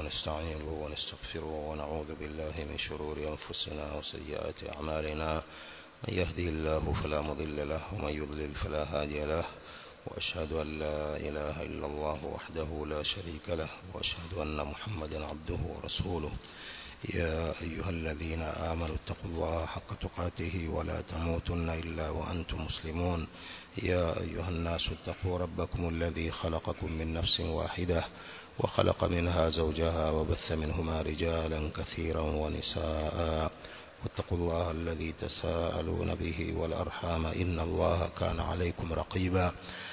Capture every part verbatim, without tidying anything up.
ونستعينه ونستغفره ونعوذ بالله من شرور أنفسنا وسيئات أعمالنا. من يهدي الله فلا مضل له ومن يضلل فلا هادي له، وأشهد أن لا إله إلا الله وحده لا شريك له، وأشهد أن محمدا عبده ورسوله. يا أيها الذين آمنوا اتقوا الله حق تقاته ولا تموتن إلا وأنتم مسلمون. يا أيها الناس اتقوا ربكم الذي خلقكم من نفس واحدة وخلق منها زوجها وبث منهما رجالا كثيرا ونساء، واتقوا الله الذي تساءلون به والأرحام إن الله كان عليكم رقيبا.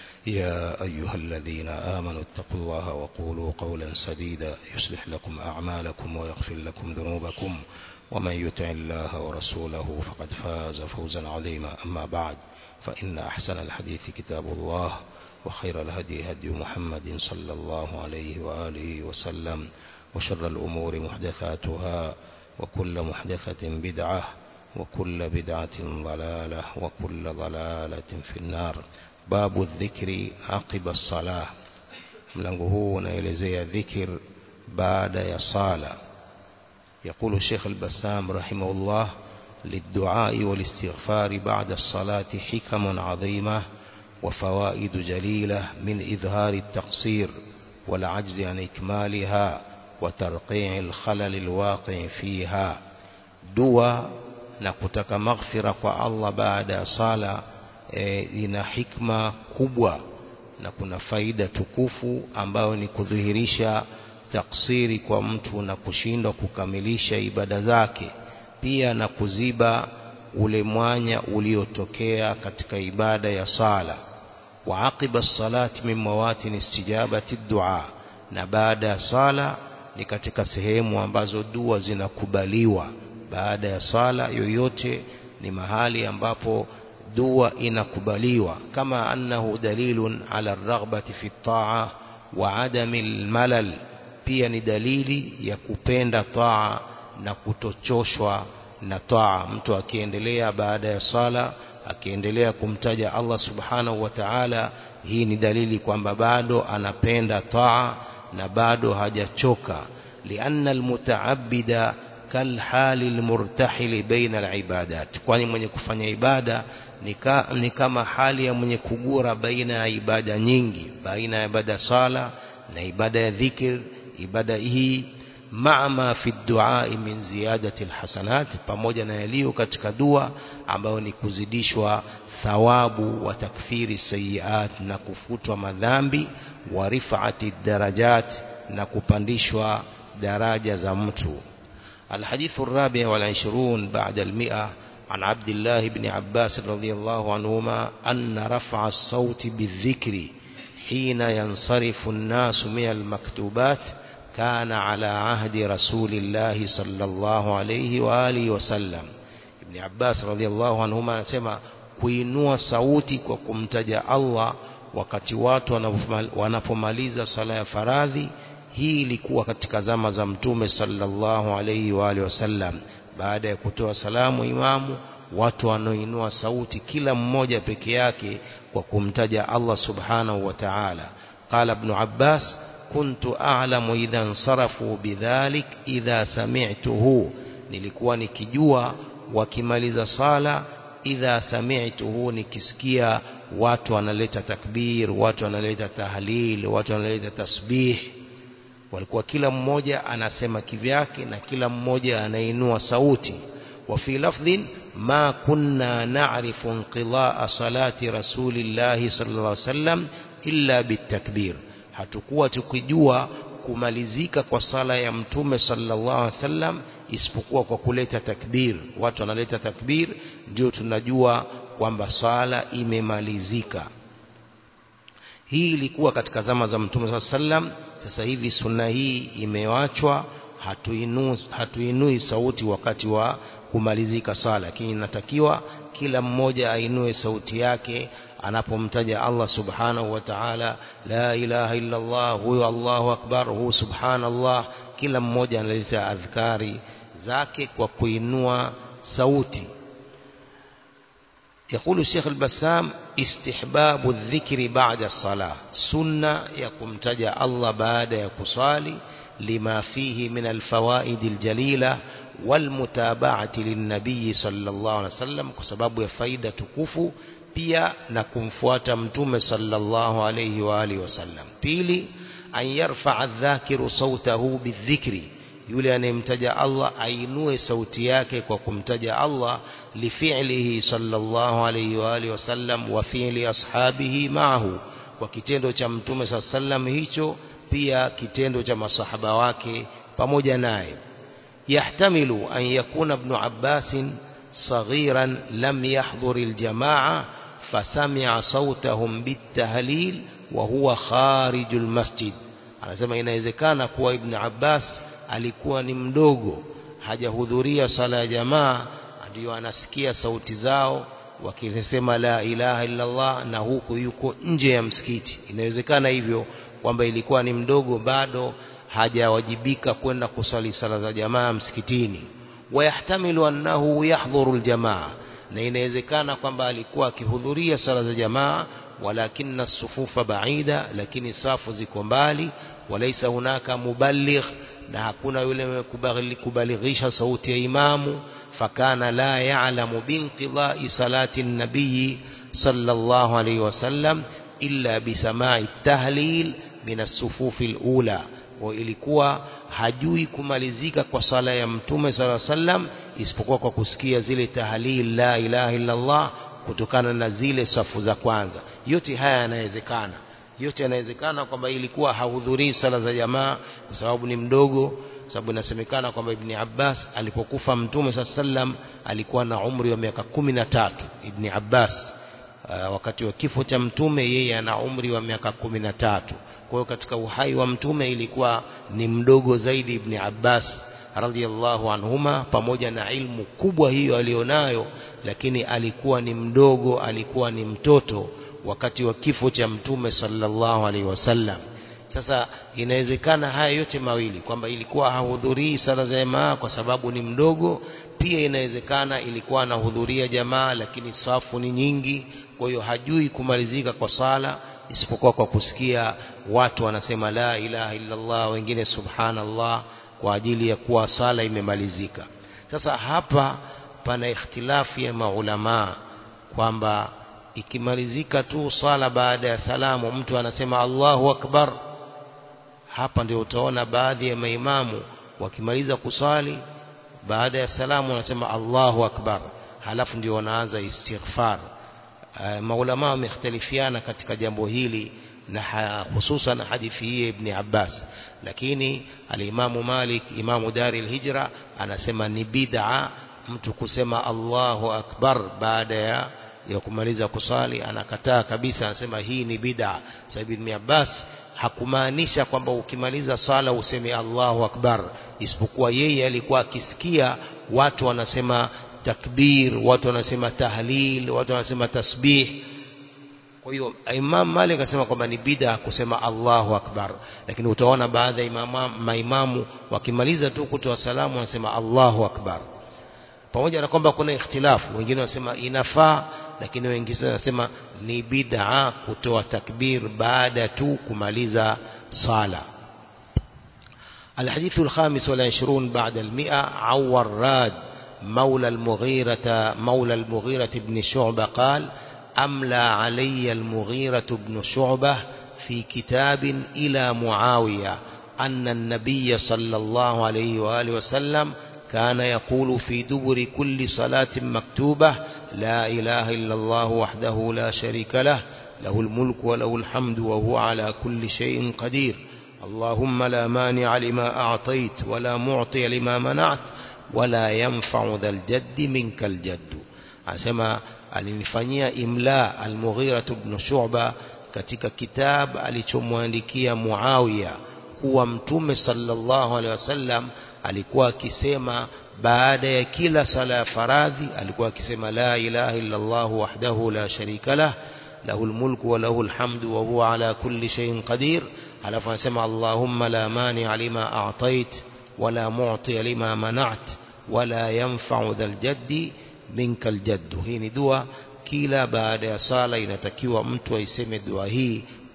يا أيها الذين آمنوا اتقوا الله وقولوا قولا سديدا يصلح لكم أعمالكم ويغفر لكم ذنوبكم، ومن يطع الله ورسوله فقد فاز فوزا عظيما. أما بعد، فإن أحسن الحديث كتاب الله، وخير الهدي هدي محمد صلى الله عليه وآله وسلم، وشر الأمور محدثاتها، وكل محدثة بدعة، وكل بدعة ضلالة، وكل ضلالة في النار. باب الذكر عقب الصلاة. mlango huu unaelezea dhikr baada ya sala. يقول الشيخ البسام رحمه الله: للدعاء والاستغفار بعد الصلاة حكم عظيمة وفوائد جليلة من إظهار التقصير والعجز عن إكمالها وترقيع الخلل الواقع فيها. دعاء نكتك مغفرة الله بعد صلاة E, ina hikma kubwa na kuna faida tukufu ambayo ni kudhihirisha taksiri kwa mtu na kushindwa kukamilisha ibada zake, pia na kuziba ule mwanya uliotokea katika ibada ya sala. Wa aqiba salati min mawatin istijabati dua, na baada ya sala ni katika sehemu ambazo dua zinakubaliwa. Baada ya sala yoyote ni mahali ambapo dua inakubaliwa, kama annahu dalilun ala ar-raghbati fi at-ta'a wa 'adami al-malal, pia ni dalili ya kupenda taa na kutochoshwa na taa. Mtu akiendelea baada ya sala akiendelea kumtaja Allah subhanahu wa ta'ala, hii ni dalili kwamba bado anapenda taa na bado hajachoka. lianna al-muta'abbida kal hali al-murtahil baina al-ibadat, kwani mwenye kufanya ibada Nika, ni kama hali ya mwenye kugura baina ya ibada nyingi, baina ya ibada sala na ibada ya dhikr. Ibada hii maama fi du'a min ziyadati alhasanat, pamoja na yaliyo katika dua ambayo ni kuzidishwa thawabu wa takfiri sayiat, na kufutwa madhambi, wa rif'ati darajat, na kupandishwa daraja za mtu. Alhadithu الرابع والعشرون بعد المئة عن عبد الله بن عباس رضي الله عنهما أن رفع الصوت بالذكر حين ينصرف الناس من المكتوبات كان على عهد رسول الله صلى الله عليه وآله وسلم. ابن عباس رضي الله عنهما anasema kuinua sauti kwa kumtaja Allah wakati watu wanapomaliza sala ya faradhi, hii ilikuwa katika zama za Mtume sallallahu alayhi wa alihi wasallam. Baada ya kutoa salamu imamu, watu wanainua sauti kila mmoja peke yake kwa kumtaja Allah subhanahu wa ta'ala. Qala ibn Abbas: kuntu a'lamu idha insarafu bidhalik idha sami'tuhu, nilikuwa nikijua wakimaliza sala, idha sami'tuhu, nikisikia watu wanaleta takbir, watu wanaleta tahlil, watu wanaleta tasbih. Walikuwa kila mmoja anasema kivyake na kila mmoja anainua sauti. Wa fi lafdhin: ma kunna na'rifu inqidaa salati rasulillahi sallallahu alaihi wasallam illa bitakbir, hatukuwa tukijua kumalizika kwa sala ya Mtume sallallahu alaihi wasallam isipokuwa kwa kuleta takbir. Watu wanaleta takbir ndio tunajua kwamba sala imemalizika. Hii ilikuwa katika zama za Mtume sallallahu alaihi wasallam. Sasa hivi sunna hii imeachwa, hatuinui hatuinui sauti wakati wa kumalizika sala, lakini inatakiwa kila mmoja ainue sauti yake anapomtaja Allah subhanahu wa ta'ala. La ilaha illa Allah, huwa Allahu akbar, huwa subhanallah. Kila mmoja analeta adhkari zake kwa kuinua sauti. يقول الشيخ البسام: استحباب الذكر بعد الصلاة، سنة يكمتجى الله بعد يكصالي، لما فيه من الفوائد الجليلة والمتابعة للنبي صلى الله عليه وسلم كسبب فائدة تكفو pia na kumfuata mtume sallallahu alayhi wa alihi wasallam. Pili, an yarfa'a adh-dhakiru sautahu bidhikri, yule anayemtaja Allah ainue sauti yake kwa kumtaja Allah, lifi'lihi sallallahu alayhi wa alihi wasallam wa fi'li ashabihi ma'ahu, kwa kitendo cha mtume sallallahu alayhi wasallam hicho, pia kitendo cha masahaba wake pamoja naye. Yahtamilu an yakuna ibn Abbas صغيرا لم يحضر الجماعة فسمع صوتهم بالتهليل وهو خارج المسجد. anasema inawezekana kuwa Ibn Abbas alikuwa ni mdogo, hajahudhuria sala ya jamaa, ndio anasikia sauti zao wakisema la ilaha illa Allah, na huku yuko nje ya msikiti. Inawezekana hivyo kwamba ilikuwa ni mdogo, bado hajawajibika kwenda kusali sala za jamaa msikitini. ويحتمل أنه يحضر الجماعة, na inawezekana kwamba alikuwa akihudhuria sala za jamaa, walakin as-sufufa ba'ida, lakini safu ziko mbali, walaysa hunaka muballigh, na hakuna yule kubalighisha sauti ya imamu, fakana la ya'lamu binqidha'i salati an-nabiy sallallahu alayhi wasallam illa bisama'i at-tahlil min as-sufufi al-ula, wa ilikuwa hajui kumalizika kwa sala ya mtume sallallahu alaihi wasallam isipokuwa kwa kusikia zile tahlil la ilaha illa Allah kutokana na zile safu za kwanza. Yote haya yanawezekana, yote yanawezekana kwamba ilikuwa hahudhurii sala za jamaa kwa sababu ni mdogo, sababu inasemekana kwamba Ibn Abbas alipokufa mtume sallallahu alaihi wasallam alikuwa na umri wa miaka kumi na tatu. Ibn Abbas uh, wakati wa kifo cha mtume yeye ana umri wa miaka kumi na tatu. Kwa hiyo katika uhai wa mtume ilikuwa ni mdogo zaidi Ibn Abbas radhiyallahu anhuma, pamoja na ilmu kubwa hiyo alionayo, lakini alikuwa ni mdogo, alikuwa ni mtoto wakati wa kifo cha mtume sallallahu alaihi wasallam. Sasa inawezekana haya yote mawili, kwamba ilikuwa hahudhurii sala za jamaa kwa sababu ni mdogo, pia inawezekana ilikuwa anahudhuria jamaa lakini safu ni nyingi, kwa hiyo hajui kumalizika kwa sala isipokuwa kwa kusikia watu wanasema la ilaha illa Allah, wengine subhanallah, kwa ajili ya kuwa sala imemalizika. Sasa hapa pana ikhtilafu ya maulama kwamba ikimalizika tu sala baada ya salamu mtu anasema Allahu akbar. Hapa ndio utaona baadhi ya maimamu wakimaliza kusali baada ya salamu wanasema Allahu akbar, halafu ndio wanaanza istighfar. Uh, maulama wamekhtalifiana katika jambo hili, na hususan hadithi hii Ibn Abbas, lakini al-Imam Malik, Imamu Dari al-Hijra, anasema ni bid'a mtu kusema Allahu akbar baada ya ya kumaliza kusali. Anakataa kabisa, anasema hii ni bid'a. Sababu Ibn Abbas hakumaanisha kwamba ukimaliza sala useme Allahu akbar, isipokuwa yeye alikuwa akisikia watu wanasema takbir, watu wanasema tahlil, watu wanasema tasbih. Kwa hiyo Imam Malik akasema kwamba ni bid'a kusema Allahu akbar, lakini utaona baadhi ya imamu maimamu wakimaliza tu kutoa salamu wanasema Allahu akbar, pamoja na kwamba kuna ikhtilafu. Wengine wanasema inafaa, lakini wengine wanasema ni bid'a kutoa takbir baada tu kumaliza sala. الحديث الخامس والعشرون بعد المئة. عن وراد مولى المغيرة مولى المغيرة بن شعبة قال: أملى علي المغيرة بن شعبة في كتاب إلى معاوية أن النبي صلى الله عليه وآله وسلم كان يقول في دبر كل صلاة مكتوبة: لا إله إلا الله وحده لا شريك له، له الملك وله الحمد وهو على كل شيء قدير، اللهم لا مانع لما أعطيت ولا معطي لما منعت ولا ينفع ذا الجد منك الجد. أسمى alinifanyia imla al-Mughira ibn Shu'ba katika kitabu alichomwandikia Muawiya kuwa mtume sallallahu alaihi wasallam alikuwa akisema baada ya kila sala ya faradhi, alikuwa akisema la ilaha illa Allah wahdahu la sharika lah, lahul mulku wa lahul hamdu wa huwa ala kulli shay'in qadir. Alafu anasema Allahumma la mani'a lima a'tait wa la mu'ti lima mana'at wa la yanfa'u dhal jaddi minkal jaddu. Hii ni dua kila baada ya sala inatakiwa mtu aiseme dua hii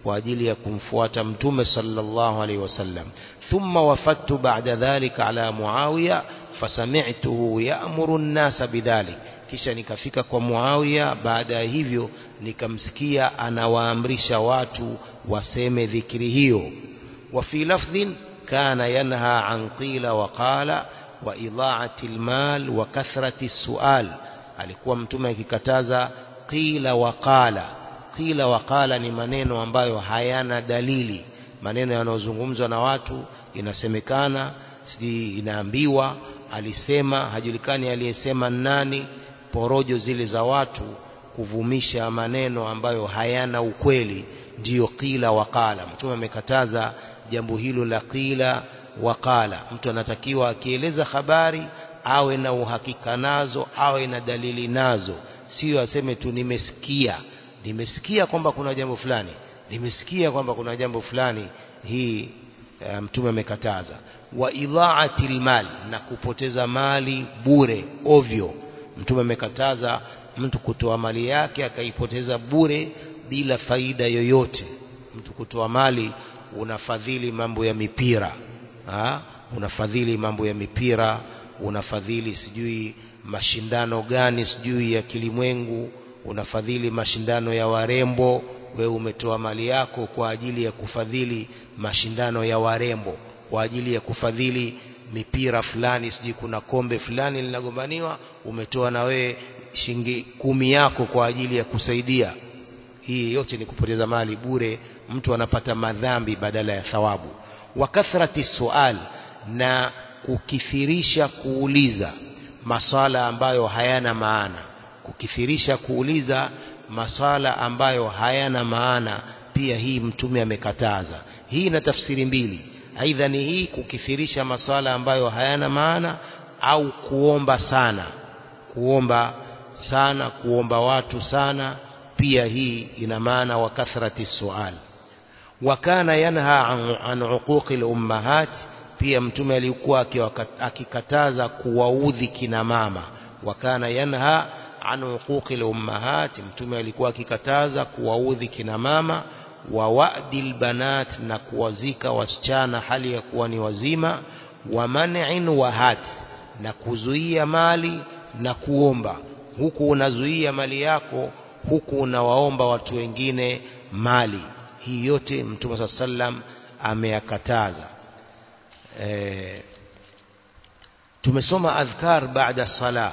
kwa ajili ya kumfuata mtume sallallahu alaihi wasallam. Thumma wafattu ba'da dhalika ala Muawiya fasami'tuhu ya'muru an-nasa bidhalik, kisha nikafika kwa Muawiya baada ya hivyo nikamsikia anawaamrisha watu waseme dhikri hiyo. Wa fi lafdhin kana yanha an qila wa qala wa idha'ati al-mal wa kathrati as-su'al, alikuwa mtume akikataza qila wa qala. Qila wa qala ni maneno ambayo hayana dalili, maneno yanayozungumzwa na watu, inasemekana, si inaambiwa, alisema, hajulikani aliyesema nani, porojo zile za watu kuvumisha maneno ambayo hayana ukweli, ndiyo qila wa qala. Mtume amekataza jambo hilo la qila wa qala. Mtu anatakiwa akieleza habari awe na uhakika nazo, awe na dalili nazo, sio aseme tu nimesikia nimesikia kwamba kuna jambo fulani, nimesikia kwamba kuna jambo fulani. Hii uh, mtume amekataza. Wa idha'atil mal, na kupoteza mali bure ovyo. Mtume amekataza mtu kutoa mali yake akaipoteza bure bila faida yoyote. Mtu kutoa mali, unafadhili mambo ya mipira, ha? unafadhili mambo ya mipira, unafadhili sijui mashindano gani sijui ya kilimwengu, unafadhili mashindano ya warembo. Wewe umetoa mali yako kwa ajili ya kufadhili mashindano ya warembo, kwa ajili ya kufadhili mipira fulani, sijui kuna kombe fulani linagombaniwa, umetoa na wewe shilingi kumi yako kwa ajili ya kusaidia. Hii yote ni kupoteza mali bure, mtu anapata madhambi badala ya thawabu. Wa kathrati sual, na kukithirisha kuuliza masala ambayo hayana maana. Kukithirisha kuuliza masala ambayo hayana maana, pia hii mtume amekataza. Hii ina tafsiri mbili, aidha ni hii kukithirisha masala ambayo hayana maana, au kuomba sana, kuomba sana, kuomba watu sana, pia hii ina maana wa kathrati sual. Wa kana yanha an, an uquqil ummahat, pia mtume alikuwa akikataza kuwaudhi kina mama. Wa kana yanha an uquqil ummahat, mtume alikuwa akikataza kuwaudhi kina mama. Wa wa'dil banat, na kuwazika wasichana hali ya kuwa ni wazima. Wa man'in wahat, na kuzuia mali na kuomba. Huku unazuia mali yako, huku unawaomba watu wengine mali. Hii yote mtume sallam ameyakataza. E, tumesoma adhkar baada salah,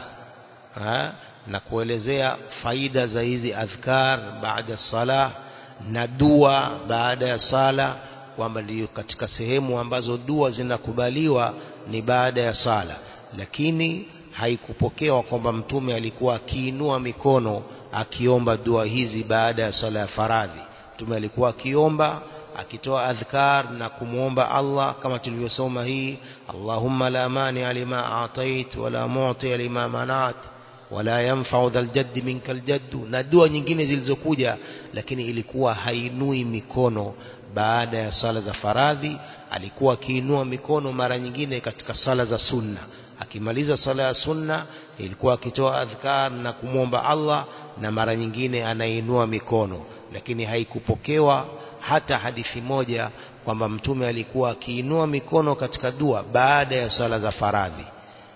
ha? na kuelezea faida za hizi adhkar baada salah na dua baada ya sala, kwamba ndio katika sehemu ambazo dua zinakubaliwa ni baada ya sala. Lakini haikupokewa kwamba mtume alikuwa akiinua mikono akiomba dua hizi baada ya sala ya faradhi. Mtume alikuwa akiomba, akitoa adhkar na kumuomba Allah kama tulivyosoma hii, Allahumma la mani lima a'tait wala mu'ti lima manat wala yanfa'u dhal jaddi minkal jaddu, na dua nyingine zilizokuja. Lakini ilikuwa hainui mikono baada ya sala za faradhi. Alikuwa akiinua mikono mara nyingine katika sala za sunna. Akimaliza sala ya sunna ilikuwa akitoa adhkar na kumuomba Allah, na mara nyingine anainua mikono. Lakini haikupokewa hata hadithi moja kwamba mtume alikuwa akiinua mikono katika dua baada ya sala za faradhi.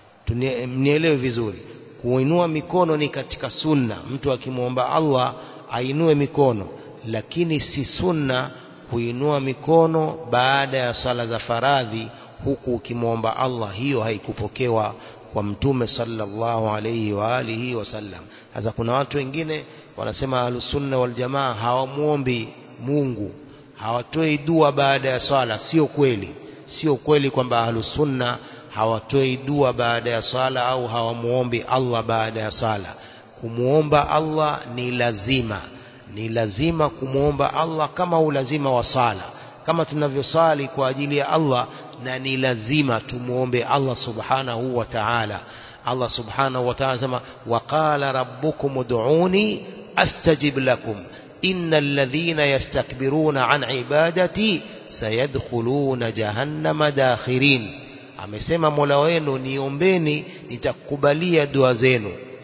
Mnielewe vizuri, kuinua mikono ni katika sunna, mtu akimuomba Allah ainue mikono, lakini si sunna kuinua mikono baada ya sala za faradhi huku ukimuomba Allah. Hiyo haikupokewa kwa mtume sallallahu alayhi wa alihi wasallam. Sasa kuna watu wengine wanasema ahlus sunna wal jamaa hawamuombi Mungu, hawatoi dua baada ya sala. Sio kweli, sio kweli kwamba ahlus sunna hawatoi dua baada ya sala au hawamuombi Allah baada ya sala. Kumuomba Allah ni lazima, ni lazima kumuomba Allah kama ulazima wa sala, kama tunavyosali kwa ajili ya Allah, na ni lazima tumuombe Allah subhanahu wa ta'ala. Allah subhanahu wa ta'ala sema, wa qala rabbukum ud'uni astajib lakum innal ladhina yastakbiruna an ibadati sayadkhuluna jahannama dakhirin. Amesema Mola wenu, niombeni nitakubalia dua zenu,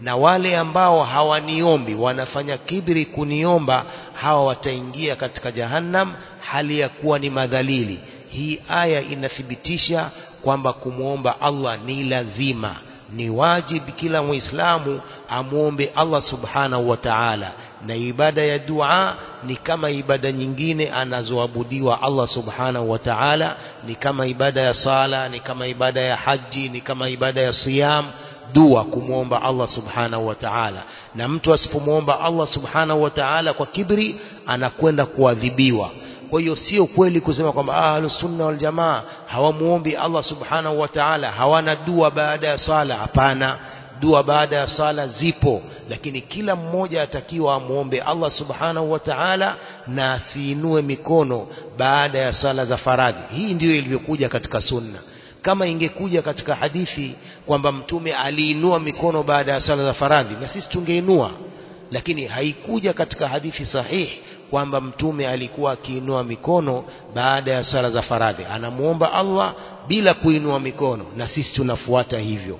na wale ambao hawaniombi wanafanya kibri kuniomba, hawa wataingia katika jahannam hali ya kuwa ni madhalili. Hii aya inathibitisha kwamba kumuomba Allah ni lazima, ni wajibu kila Muislamu amuombe Allah subhanahu wa ta'ala, na ibada ya dua ni kama ibada nyingine anazoabudiwa Allah subhanahu wa ta'ala, ni kama ibada ya sala, ni kama ibada ya haji, ni kama ibada ya siyam. Dua kumuomba Allah subhanahu wa ta'ala, na mtu asipomuomba Allah subhanahu wa ta'ala kwa kibri anakwenda kuadhibiwa. Kwa hiyo sio kweli kusema kwamba ahlus sunna wal jamaa hawamuombi Allah subhanahu wa ta'ala, hawana dua baada ya sala. Hapana, dua baada ya sala zipo, lakini kila mmoja atakiwa amuombe Allah subhanahu wa ta'ala na asiinue mikono baada ya sala za faradhi. Hii ndiyo ilivyokuja katika sunna. Kama ingekuja katika hadithi kwamba mtume aliinua mikono baada ya sala za faradhi, na sisi tungeinua, lakini haikuja katika hadithi sahihi kwamba mtume alikuwa akiinua mikono baada ya sala za faradhi. Anamuomba Allah bila kuinua mikono, na sisi tunafuata hivyo.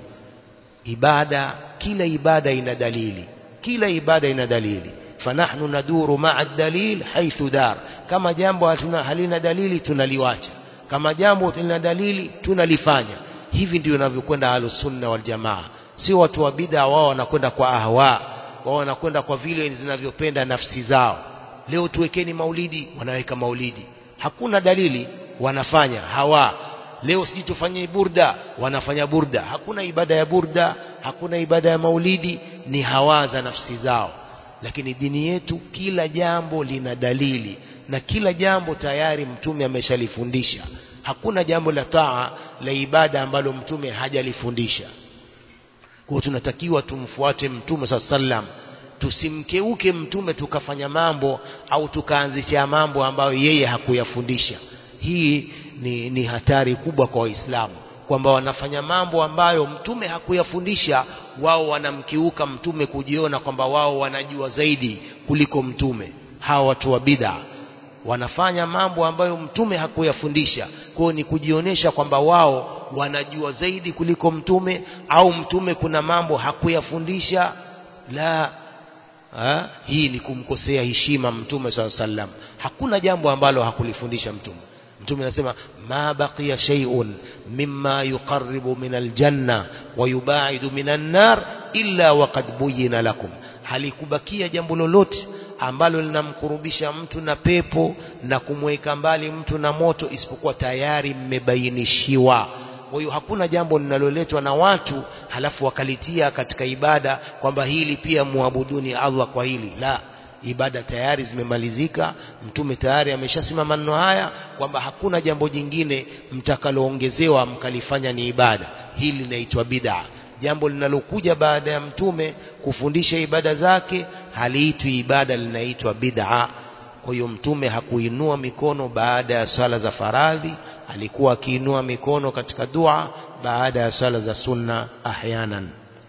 Ibada, kila ibada ina dalili, kila ibada ina dalili. Fanahnu naduru ma'a dalil haythu dar. Kama jambo hatuna halina dalili tunaliwacha, kama jambo lina dalili tunalifanya. Hivi ndio inavyokwenda ahlus sunna wal jamaa. Sio watu wa bid'a, wao wanakwenda kwa ahwa, wao wanakwenda kwa vile zinavyopenda nafsi zao. Leo tuwekeni maulidi, wanaweka maulidi, hakuna dalili, wanafanya hawa. Leo sisi tufanye burda, wanafanya burda. Hakuna ibada ya burda, hakuna ibada ya maulidi, ni hawa za nafsi zao. Lakini dini yetu kila jambo lina dalili, na kila jambo tayari mtume ameshalifundisha. Hakuna jambo la taa la ibada ambalo mtume hajalifundisha. Kwa tunatakiwa tumfuate mtume sallallahu alaihi wasallam, tusimkeuke mtume tukafanya mambo au tukaanzisha mambo ambayo yeye hakuyafundisha. Hii ni, ni hatari kubwa kwa Waislamu, kwamba wanafanya mambo ambayo mtume hakuyafundisha. Wao wanamkiuka mtume kujiona kwamba wao wanajua zaidi kuliko mtume. Hawa watu wa bid'a wanafanya mambo ambayo mtume hakuyafundisha. Kwa ni kujionyesha kwamba wao wanajua zaidi kuliko mtume, au mtume kuna mambo hakuyafundisha. La, ha? Hii ni kumkosea heshima mtume sallallahu alaihi wasallam. Hakuna jambo ambalo hakulifundisha mtume. Mtume anasema ma baqiya shay'un mimma yuqarribu min aljanna wa yubaidu minan nar illa waqad buyyina lakum. Halikubakia jambo lolote ambalo linamkurubisha mtu na pepo na kumweka mbali mtu na moto isipokuwa tayari mmebainishiwa. Kwa hiyo hakuna jambo linaloletwa na watu halafu wakalitia katika ibada kwamba hili pia muabuduni Allah kwa hili. La, ibada tayari zimemalizika. Mtume tayari ameshasema maneno haya kwamba hakuna jambo jingine mtakaloongezewa mkalifanya ni ibada. Hili linaitwa bid'a. Jambo linalokuja baada ya mtume kufundisha ibada zake haliitwi ibada, linaitwa bid'a. Kwa hiyo mtume hakuinua mikono baada ya sala za faradhi, alikuwa akiinua mikono katika dua baada ya sala za sunna ahyanan.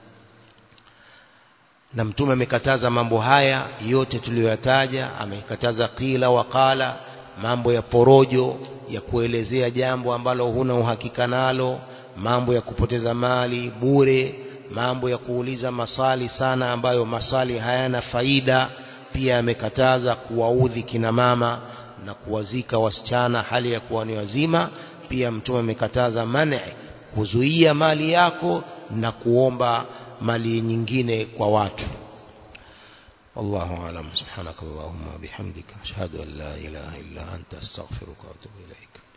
Na mtume amekataza mambo haya yote tuliyoyataja. Amekataza qila wa qala, mambo ya porojo, ya kuelezea jambo ambalo huna uhakika nalo, mambo ya kupoteza mali bure, mambo ya kuuliza maswali sana ambayo maswali hayana faida. Pia amekataza kuwaudhi kina mama na kuwazika wasichana hali ya kuwa ni wazima. Pia mtume amekataza mani, kuzuia mali yako na kuomba mali nyingine kwa watu. Wallahu a'lam. Subhanakallahumma bihamdika ashhadu an la ilaha illa anta astaghfiruka wa atubu ilaik.